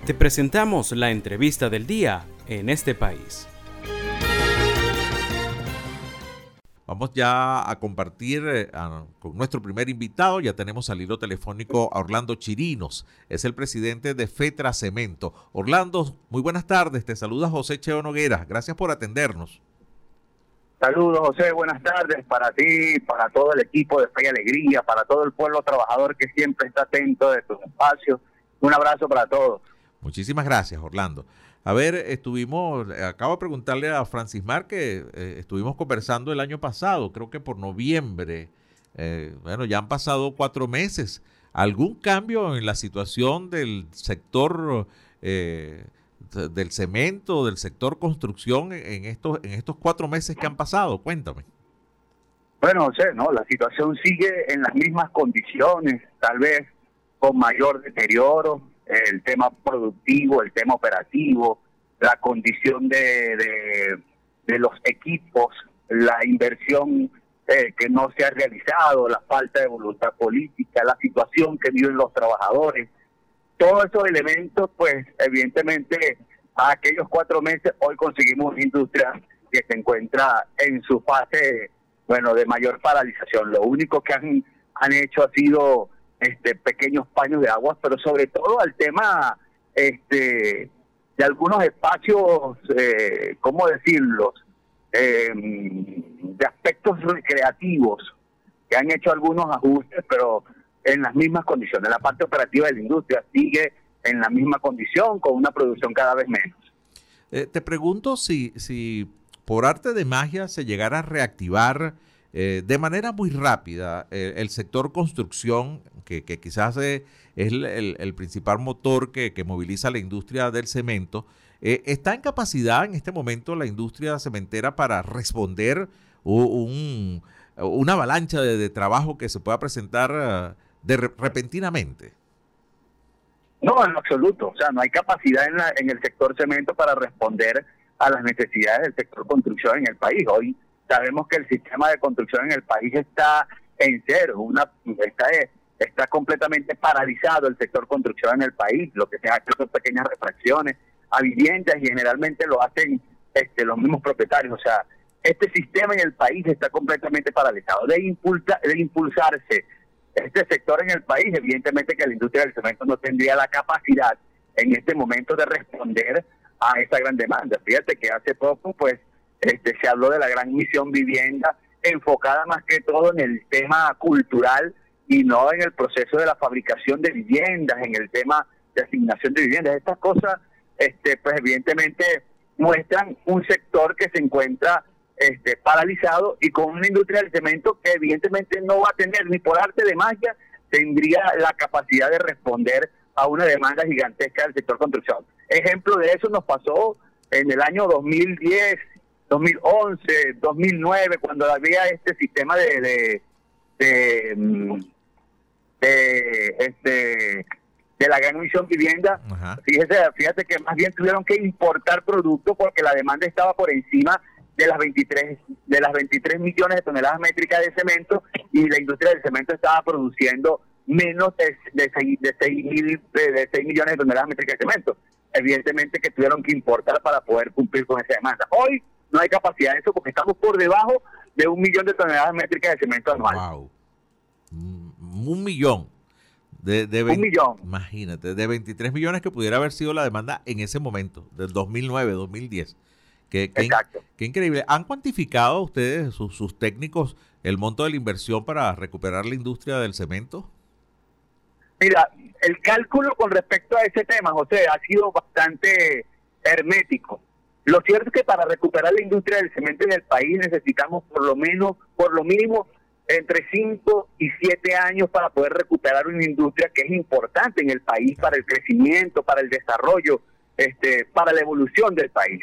Te presentamos la entrevista del día en este país. Vamos ya a compartir con nuestro primer invitado. Ya tenemos al hilo telefónico a Orlando Chirinos. Es el presidente de FETRA Cemento. Orlando, muy buenas tardes. Te saluda José Cheo Noguera. Gracias por atendernos. Saludos, José. Buenas tardes para ti, para todo el equipo de Fe y Alegría, para todo el pueblo trabajador que siempre está atento de tus espacios. Un abrazo para todos. Muchísimas gracias, Orlando. A ver, acabo de preguntarle a Francis Mar que estuvimos conversando el año pasado, creo que por noviembre. Bueno, ya han pasado 4 meses. ¿Algún cambio en la situación del sector del cemento, del sector construcción en estos 4 meses que han pasado? Cuéntame. Bueno, José, no, la situación sigue en las mismas condiciones, tal vez con mayor deterioro. El tema productivo, el tema operativo, la condición de los equipos, la inversión que no se ha realizado, la falta de voluntad política, la situación que viven los trabajadores. Todos esos elementos, pues, evidentemente, a aquellos 4 meses, hoy conseguimos una industria que se encuentra en su fase, bueno, de mayor paralización. Lo único que han hecho ha sido pequeños paños de agua, pero sobre todo al tema de algunos espacios, ¿cómo decirlo? De aspectos recreativos, que han hecho algunos ajustes, pero en las mismas condiciones. La parte operativa de la industria sigue en la misma condición, con una producción cada vez menos. Te pregunto si por arte de magia se llegara a reactivar de manera muy rápida el sector construcción, que quizás es el principal motor que moviliza la industria del cemento. ¿Está en capacidad en este momento la industria cementera para responder una avalancha de trabajo que se pueda presentar repentinamente? No, en lo absoluto. O sea, no hay capacidad en el sector cemento para responder a las necesidades del sector construcción en el país. Hoy sabemos que el sistema de construcción en el país está en cero, está completamente paralizado el sector construcción en el país. Lo que se ha hecho son pequeñas refracciones a viviendas y generalmente lo hacen los mismos propietarios. O sea, este sistema en el país está completamente paralizado. De impulsarse este sector en el país, evidentemente que la industria del cemento no tendría la capacidad en este momento de responder a esa gran demanda. Fíjate que hace poco, pues, se habló de la gran misión vivienda, enfocada más que todo en el tema cultural y no en el proceso de la fabricación de viviendas, en el tema de asignación de viviendas. Estas cosas, pues evidentemente muestran un sector que se encuentra paralizado y con una industria del cemento que evidentemente no va a tener, ni por arte de magia, tendría la capacidad de responder a una demanda gigantesca del sector construcción. Ejemplo de eso nos pasó en el año 2010, 2011, 2009, cuando había este sistema de la gran misión vivienda. Ajá. Fíjate que más bien tuvieron que importar productos porque la demanda estaba por encima de las 23 millones de toneladas métricas de cemento y la industria del cemento estaba produciendo menos de 6 millones de toneladas métricas de cemento. Evidentemente que tuvieron que importar para poder cumplir con esa demanda. Hoy no hay capacidad de eso porque estamos por debajo de 1 millón de toneladas métricas de cemento anual. ¡Wow! 1 millón. 1 millón. Imagínate, de 23 millones que pudiera haber sido la demanda en ese momento, del 2009, 2010. Exacto. Qué increíble. ¿Han cuantificado ustedes, sus técnicos, el monto de la inversión para recuperar la industria del cemento? Mira, el cálculo con respecto a ese tema, José, ha sido bastante hermético. Lo cierto es que para recuperar la industria del cemento en el país necesitamos por lo mínimo, entre 5 y 7 años para poder recuperar una industria que es importante en el país para el crecimiento, para el desarrollo, para la evolución del país.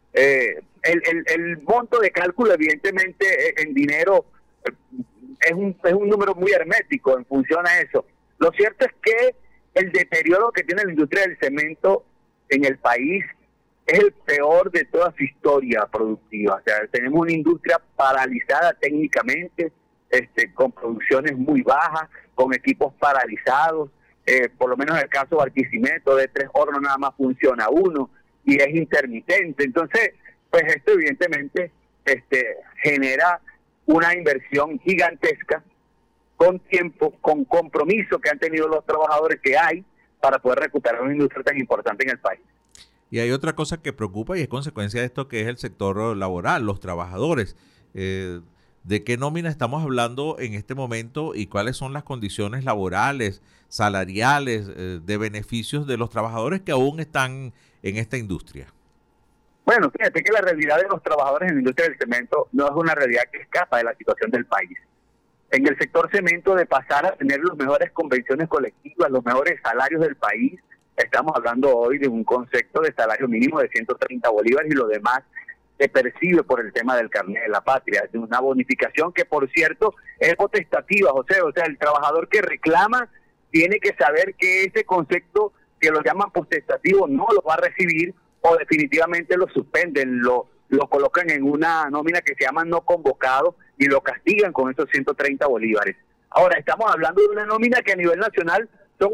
El monto de cálculo, evidentemente, en dinero es un número muy hermético en función a eso. Lo cierto es que el deterioro que tiene la industria del cemento en el país es el peor de toda su historia productiva. O sea, tenemos una industria paralizada técnicamente, con producciones muy bajas, con equipos paralizados, por lo menos en el caso de Barquisimeto, de 3 hornos nada más funciona uno y es intermitente. Entonces, pues esto evidentemente genera una inversión gigantesca con tiempo, con compromiso que han tenido los trabajadores que hay para poder recuperar una industria tan importante en el país. Y hay otra cosa que preocupa y es consecuencia de esto, que es el sector laboral, los trabajadores. ¿De qué nómina estamos hablando en este momento y cuáles son las condiciones laborales, salariales, de beneficios de los trabajadores que aún están en esta industria? Bueno, fíjate que la realidad de los trabajadores en la industria del cemento no es una realidad que escapa de la situación del país. En el sector cemento, de pasar a tener las mejores convenciones colectivas, los mejores salarios del país, estamos hablando hoy de un concepto de salario mínimo de 130 bolívares y lo demás se percibe por el tema del carnet de la patria, de una bonificación que, por cierto, es potestativa, José. O sea, el trabajador que reclama tiene que saber que ese concepto que lo llaman potestativo no lo va a recibir, o definitivamente lo suspenden, lo colocan en una nómina que se llama no convocado y lo castigan con esos 130 bolívares. Ahora, estamos hablando de una nómina que a nivel nacional son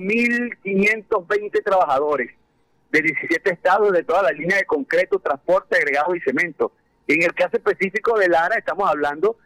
8.520 trabajadores de 17 estados, de toda la línea de concreto, transporte, agregado y cemento. Y en el caso específico de Lara estamos hablando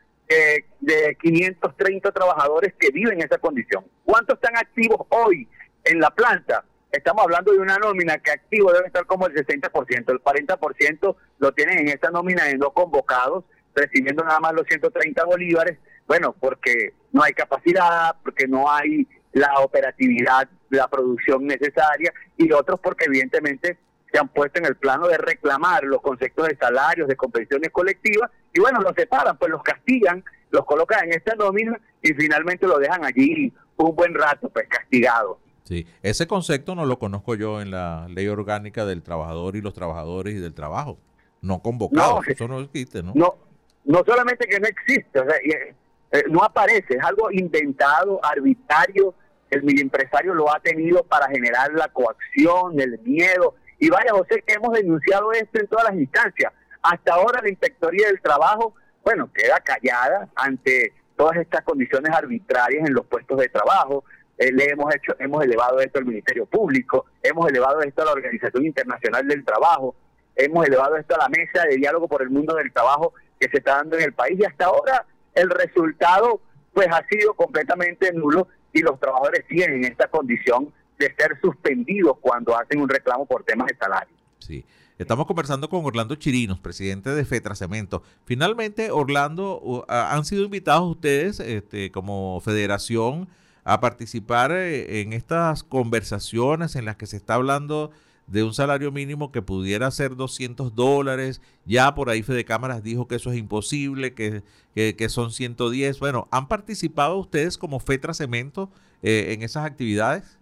de 530 trabajadores que viven en esa condición. ¿Cuántos están activos hoy en la planta? Estamos hablando de una nómina que activo debe estar como el 60%, el 40% lo tienen en esta nómina de no convocados, recibiendo nada más los 130 bolívares, bueno, porque no hay capacidad, porque no hay la operatividad, la producción necesaria, y otros porque evidentemente se han puesto en el plano de reclamar los conceptos de salarios, de convenciones colectivas, y bueno, los separan, pues los castigan, los colocan en esta nómina y finalmente lo dejan allí un buen rato, pues castigados. Sí, ese concepto no lo conozco yo en la Ley Orgánica del Trabajador y los Trabajadores y del Trabajo. No convocados, eso no existe, ¿no? No solamente que no existe, o sea, no aparece, es algo inventado, arbitrario. El microempresario lo ha tenido para generar la coacción, el miedo. Y vaya, José, que hemos denunciado esto en todas las instancias. Hasta ahora la Inspectoría del Trabajo, bueno, queda callada ante todas estas condiciones arbitrarias en los puestos de trabajo. Hemos elevado esto al Ministerio Público, hemos elevado esto a la Organización Internacional del Trabajo, hemos elevado esto a la Mesa de Diálogo por el Mundo del Trabajo que se está dando en el país, y hasta ahora el resultado pues ha sido completamente nulo y los trabajadores tienen esta condición de ser suspendidos cuando hacen un reclamo por temas de salario. Sí. Estamos conversando con Orlando Chirinos, presidente de Fetracemento. Finalmente, Orlando, han sido invitados ustedes como federación a participar en estas conversaciones en las que se está hablando de un salario mínimo que pudiera ser $200. Ya por ahí Fedecámaras dijo que eso es imposible, que son 110. Bueno, ¿han participado ustedes como Fetracemento en esas actividades?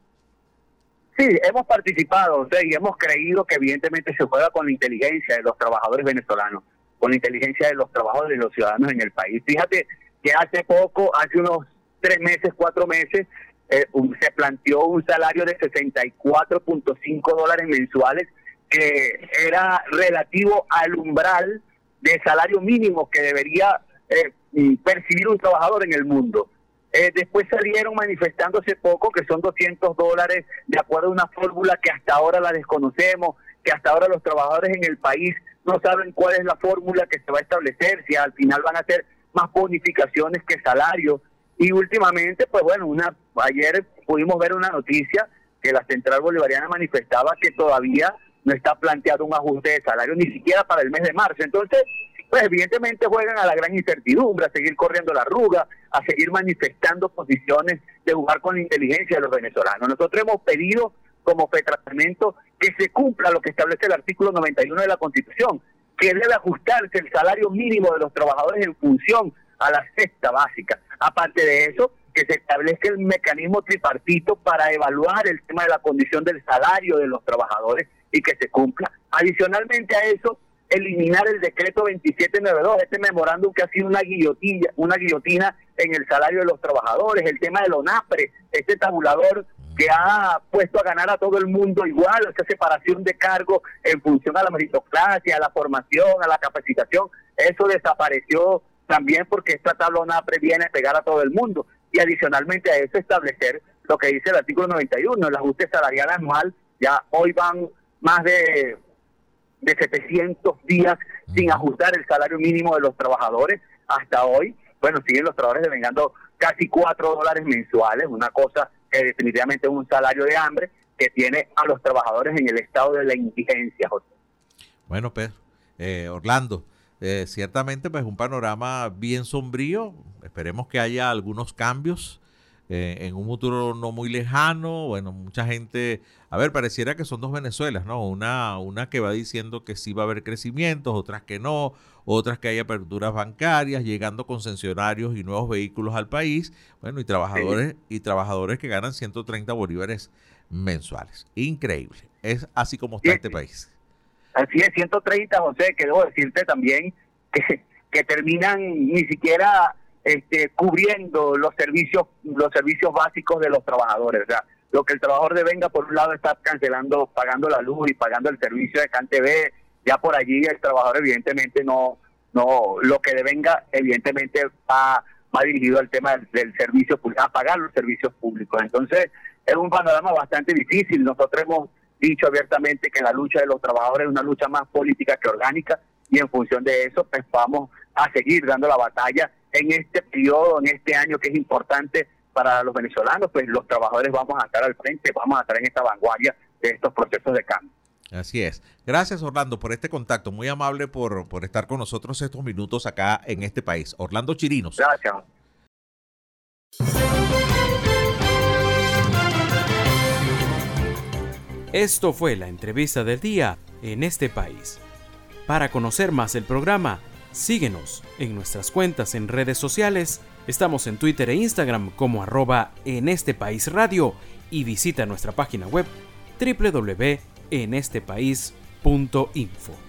Sí, hemos participado, o sea, y hemos creído que evidentemente se juega con la inteligencia de los trabajadores venezolanos, con la inteligencia de los trabajadores de los ciudadanos en el país. Fíjate que hace unos 3 meses, 4 meses, se planteó un salario de $64.5 mensuales, que era relativo al umbral de salario mínimo que debería percibir un trabajador en el mundo. Después salieron manifestando hace poco que son $200 de acuerdo a una fórmula que hasta ahora la desconocemos, que hasta ahora los trabajadores en el país no saben cuál es la fórmula que se va a establecer, si al final van a ser más bonificaciones que salarios. Y últimamente, pues bueno, ayer pudimos ver una noticia que la Central Bolivariana manifestaba que todavía no está planteado un ajuste de salario ni siquiera para el mes de marzo. Entonces, pues evidentemente juegan a la gran incertidumbre, a seguir corriendo la arruga, a seguir manifestando posiciones de jugar con la inteligencia de los venezolanos. Nosotros hemos pedido como Fetracemento que se cumpla lo que establece el artículo 91 de la Constitución, que debe ajustarse el salario mínimo de los trabajadores en función a la cesta básica. Aparte de eso, que se establezca el mecanismo tripartito para evaluar el tema de la condición del salario de los trabajadores y que se cumpla. Adicionalmente a eso, eliminar el decreto 2792, este memorándum que ha sido una guillotina en el salario de los trabajadores, el tema del ONAPRE, este tabulador que ha puesto a ganar a todo el mundo igual, esta separación de cargos en función a la meritocracia, a la formación, a la capacitación, eso desapareció también porque esta tabla ONAPRE viene a pegar a todo el mundo, y adicionalmente a eso establecer lo que dice el artículo 91, el ajuste salarial anual, ya hoy van más de 700 días sin ajustar el salario mínimo de los trabajadores hasta hoy. Bueno, siguen los trabajadores devengando casi $4 mensuales, una cosa que definitivamente es un salario de hambre que tiene a los trabajadores en el estado de la indigencia, José. Bueno, Pedro, Orlando, ciertamente pues un panorama bien sombrío. Esperemos que haya algunos cambios en un futuro no muy lejano. Bueno, mucha gente, pareciera que son dos Venezuelas, ¿no? Una que va diciendo que sí va a haber crecimientos, otras que no, otras que hay aperturas bancarias, llegando concesionarios y nuevos vehículos al país, bueno, y trabajadores que ganan 130 bolívares mensuales. Increíble. Es así como está este país. Así es, 130, José, que debo decirte también que terminan ni siquiera cubriendo los servicios básicos de los trabajadores. O sea, lo que el trabajador devenga, por un lado, está pagando la luz y pagando el servicio de CanTV. Ya por allí el trabajador evidentemente no lo que devenga evidentemente va dirigido al tema del servicio público, a pagar los servicios públicos. Entonces es un panorama bastante difícil. Nosotros hemos dicho abiertamente que la lucha de los trabajadores es una lucha más política que orgánica, y en función de eso pues vamos a seguir dando la batalla en este periodo, en este año que es importante para los venezolanos. Pues los trabajadores vamos a estar al frente, vamos a estar en esta vanguardia de estos procesos de cambio. Así es. Gracias, Orlando, por este contacto. Muy amable por estar con nosotros estos minutos acá en este país. Orlando Chirinos. Gracias. Esto fue la entrevista del día en este país. Para conocer más el programa, síguenos en nuestras cuentas en redes sociales. Estamos en Twitter e Instagram como @enestepaisradio y visita nuestra página web www.enestepais.info.